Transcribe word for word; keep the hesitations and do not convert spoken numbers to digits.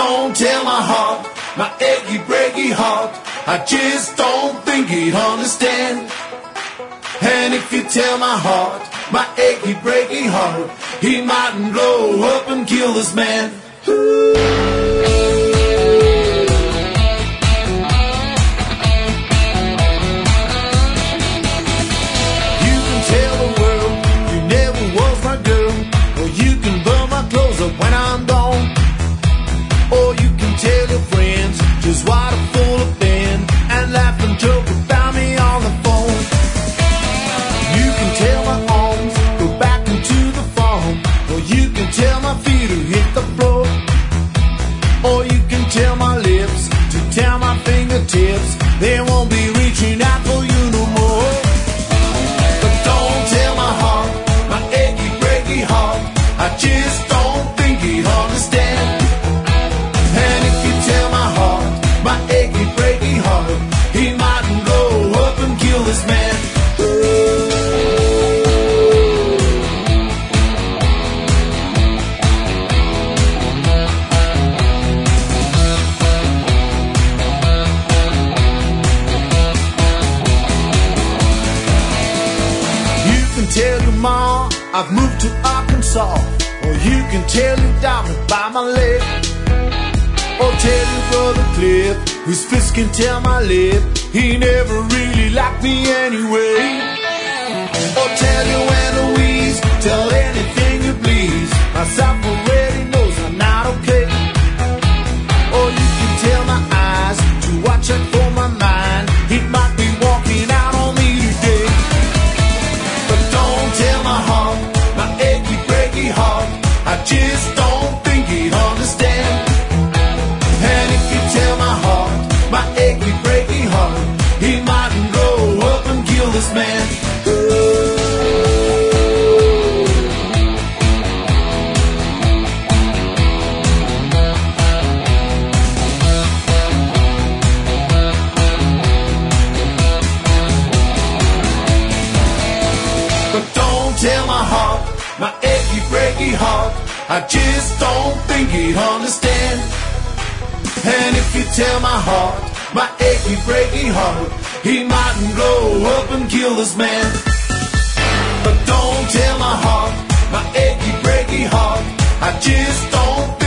don't tell my heart, my achy breaky heart, I just don't think he'd understand. And if you tell my heart, my achy breaky heart, he mightn't blow up and kill this man. You can tell the world you never was my girl, or you can burn my clothes up when I'm gone, or you can tell your friends just what a fool I've been, and laugh and joke about me on the phone. You can tell my arms go back into the farm, or you can tell my feet to hit the floor, or you can tell my lips to tell my fingertips they won't be reaching out for you no more. But don't tell my heart, my achy breaky heart, I just don't think he'd understand. And if you tell my heart, my achy breaky heart, he mightn't go up and kill this man. Tell your ma I've moved to Arkansas, or you can tell your daughter by my leg, or tell your brother Cliff, whose fist can tell my lip he never really liked me anyway, or tell your Aunt Louise, tell anything you please, myself already knows I'm not okay, or you can tell my eyes to watch out for my mind, he might be walking out on me today. Tell my heart, my achy breaky heart, I just don't think he'd understand. And if you tell my heart, my achy breaky heart, he mightn't grow up and kill this man. But don't tell my heart, my achy breaky heart, I just don't think he'd understand. And if you tell my heart, my achy breaky heart, he mightn't blow up and kill this man. But don't tell my heart, my achy breaky heart, I just don't